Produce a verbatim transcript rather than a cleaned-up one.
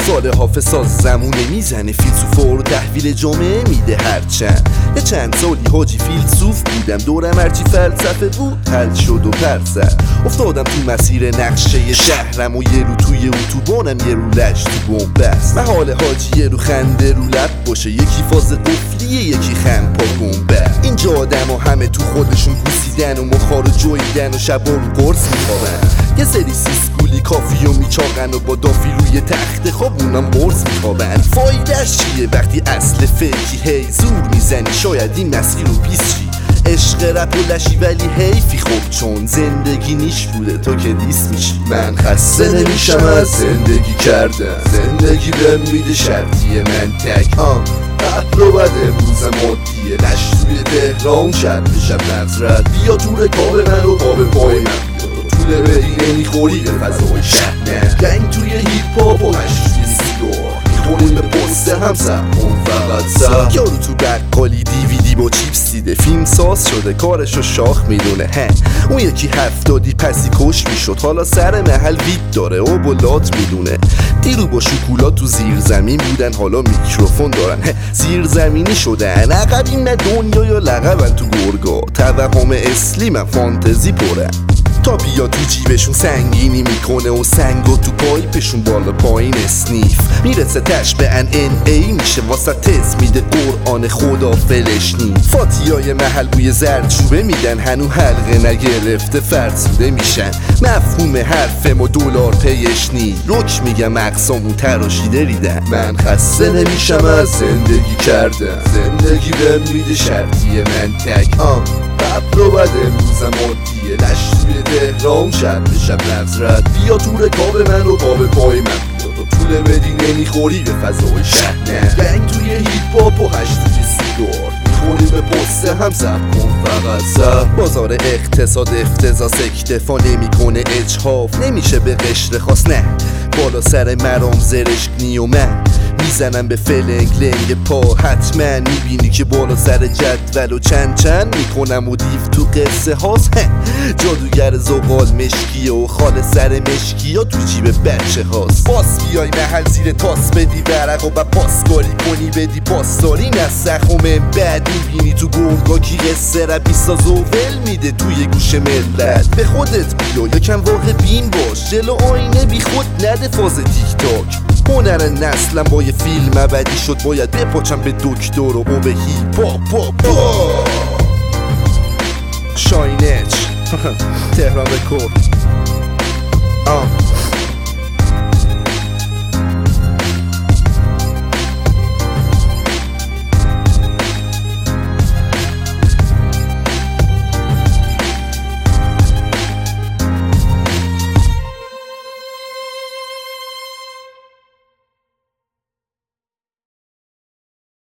سال حافظ ساز زمونه میزنه، فیلسوفا رو تحویل جامعه میده. هرچند یه چند سالی حاجی فیلسوف بودم، دورم هرچی فلسفه بود حل شد و پرسر افتادم تو مسیر نقشه شهرم و یه رو توی اتوبانم، یه رو لش تو بومبست. محال حاجی یه رو خنده رو لب باشه، یکی فاز قفلیه یکی خم پا گنبه. اینجا آدم ها همه تو خودشون گوسیدن و مخار و جویدن و شبا رو قرص میخوابن. یه سری سیسکولی کافی و میچاقن و با دافی روی تخت خواب اونم قرص میخوابن. فایدهش چیه وقتی اصل فکری هی زور میزنی شاید این مسیر رو پیس چی؟ عشق رپ و لشی ولی حیفی خوب چون زندگی نیش بوده تو که دیست میشی. من خسته نمیشم از زندگی کردن، زندگی بهم میده شرطی من تک ها قبل و بعد امروز مادیه. لش توی تهران شب بشم نظرت بیا دور کاب من و کاب پای من، طول بدی نمیخوری به فضای شهر نه. گنگ توی هیپ هاپ و هش توی سیگار میخوریم به پست هم سب کن فقط سب. یارو تو بقالی دیویدی با چیپس دیده، فیلم ساز شده کارشو شاخ میدونه. هن اون یکی هفتادی پسی کش میشد، حالا سر محل وید داره و بلات میدونه. دیرو با شکولات تو زیر زمین بودن، حالا میکروفون دارن زیر زمینی شدن. عقبی نه دنیا یا لقبن تو گرگا، توهم اصلی من فانتزی پرن. تا بیا تو جیبشون سنگینی میکنه و سنگو تو پایپشون بالا پایین اسنیف میرسه تش به ان ان ای میشه واسه تز میده قرآن خدا فلش نیم. فاتیای محل بوی زردچوبه میدن، هنو حلقه نگرفته فرسوده میشن. مفهوم حرفم و دلار پیش نی رک میگم اقسامو تراشیده ریدن. من خسته نمیشم از زندگی کردن، زندگی بهم میده شرطی من تک ها قبل و بعد امروزم عادیه. لش توی تهران شب بشم نظرت بیا تور کاب من و کاب پای من، بیا تو طول بدی نمیخوری به فضای شهر نه. گنگ توی هیپ هاپ و هش توی سیگار میخوری به پست هم سب کن فقط سب. بازار اقتصاد افتضا سکتفا نمیکنه اجحاف نمیشه به قشر خاص نه. بالا سر مرام زرشکنی و من میزنم به فلنگ لنگ پا، حتما میبینی که بالا سر جدول و چند چند میکنم و دیو تو قصه هاست. جادوگر زغال مشکیه و خال سر مشکیه تو جیب بچه هاست. باس بیای محل زیر تاس بدی ورق و با پاسکاری کنی بدی پاسداری نه سخم بعد میبینی تو گرگا کی قصه را بیساز و ول میده توی گوش ملت. به خودت بیا یکم واقع بین باش، جلو آینه بی خود نده فاز تیک تاک. هنر نسلم با یه فیلم ابدی شد باید بپاچم به دکتر و به هیپ هاپ. شاینچ تهران رکورد. آه